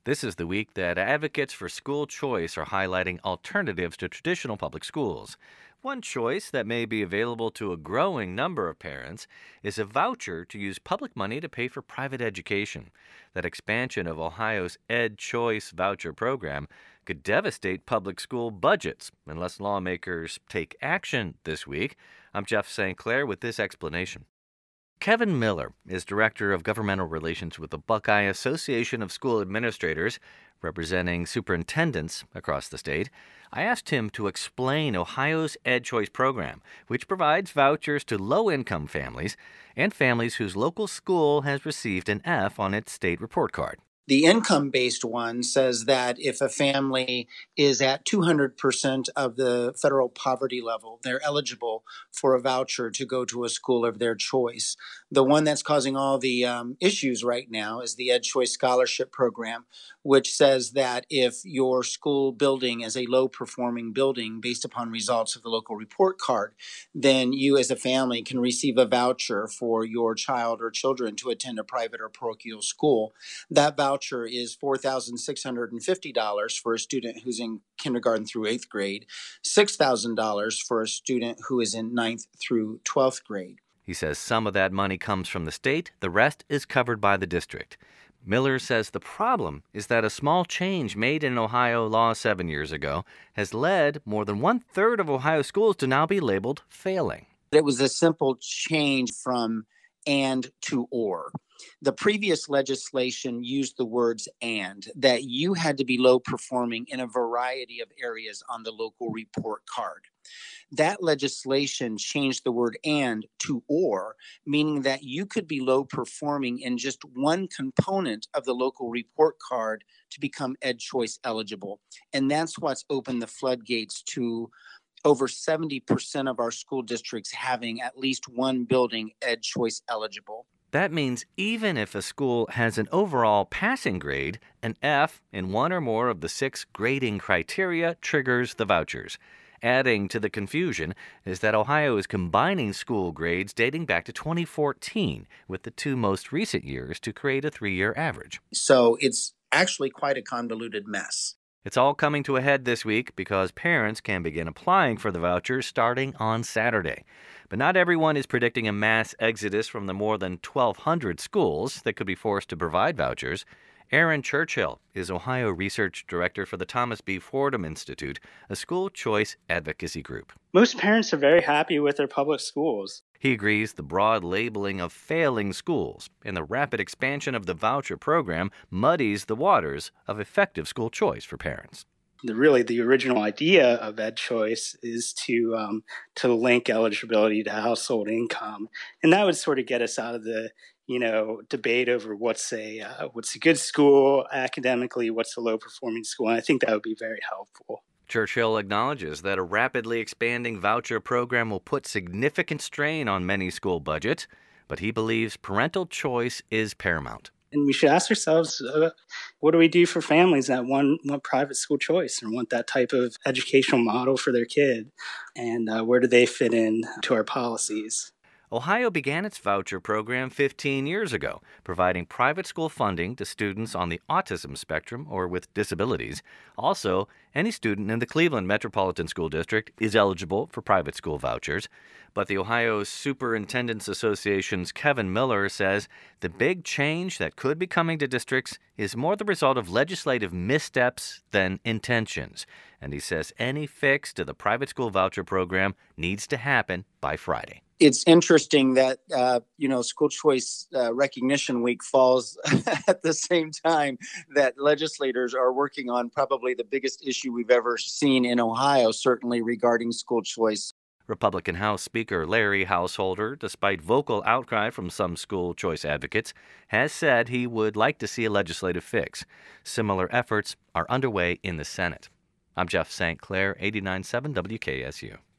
This is the week that advocates for school choice are highlighting alternatives to traditional public schools. One choice that may be available to a growing number of parents is a voucher to use public money to pay for private education. That expansion of Ohio's Ed Choice voucher program could devastate public school budgets unless lawmakers take action this week. I'm Jeff St. Clair with this explanation. Kevin Miller is Director of Governmental Relations with the Buckeye Association of School Administrators, representing superintendents across the state. I asked him to explain Ohio's Ed Choice program, which provides vouchers to low-income families and families whose local school has received an F on its state report card. The income-based one says that if a family is at 200% of the federal poverty level, they're eligible for a voucher to go to a school of their choice. The one that's causing all the issues right now is the Ed Choice Scholarship Program, which says that if your school building is a low-performing building based upon results of the local report card, then you as a family can receive a voucher for your child or children to attend a private or parochial school. That voucher is $4,650 for a student who's in kindergarten through 8th grade, $6,000 for a student who is in 9th through 12th grade. He says some of that money comes from the state, the rest is covered by the district. Miller says the problem is that a small change made in Ohio law 7 years ago has led more than one-third of Ohio schools to now be labeled failing. It was a simple change from and to or. The previous legislation used the words and, that you had to be low performing in a variety of areas on the local report card. That legislation changed the word and to or, meaning that you could be low performing in just one component of the local report card to become Ed Choice eligible. And that's what's opened the floodgates to over 70% of our school districts having at least one building Ed Choice eligible. That means even if a school has an overall passing grade, an F in one or more of the 6 grading criteria triggers the vouchers. Adding to the confusion is that Ohio is combining school grades dating back to 2014 with the 2 most recent years to create a 3-year average. So it's actually quite a convoluted mess. It's all coming to a head this week because parents can begin applying for the vouchers starting on Saturday. But not everyone is predicting a mass exodus from the more than 1,200 schools that could be forced to provide vouchers. Aaron Churchill is Ohio Research Director for the Thomas B. Fordham Institute, a school choice advocacy group. Most parents are very happy with their public schools. He agrees the broad labeling of failing schools and the rapid expansion of the voucher program muddies the waters of effective school choice for parents. The original idea of Ed Choice is to link eligibility to household income, and that would sort of get us out of the debate over what's a good school academically, what's a low performing school, and I think that would be very helpful. Churchill acknowledges that a rapidly expanding voucher program will put significant strain on many school budgets, but he believes parental choice is paramount. And we should ask ourselves, what do we do for families that want private school choice or want that type of educational model for their kid? And where do they fit in to our policies? Ohio began its voucher program 15 years ago, providing private school funding to students on the autism spectrum or with disabilities. Also, any student in the Cleveland Metropolitan School District is eligible for private school vouchers. But the Ohio Superintendents Association's Kevin Miller says the big change that could be coming to districts is more the result of legislative missteps than intentions. And he says any fix to the private school voucher program needs to happen by Friday. It's interesting that, School Choice Recognition Week falls at the same time that legislators are working on probably the biggest issue we've ever seen in Ohio, certainly regarding school choice. Republican House Speaker Larry Householder, despite vocal outcry from some school choice advocates, has said he would like to see a legislative fix. Similar efforts are underway in the Senate. I'm Jeff St. Clair, 89.7 WKSU.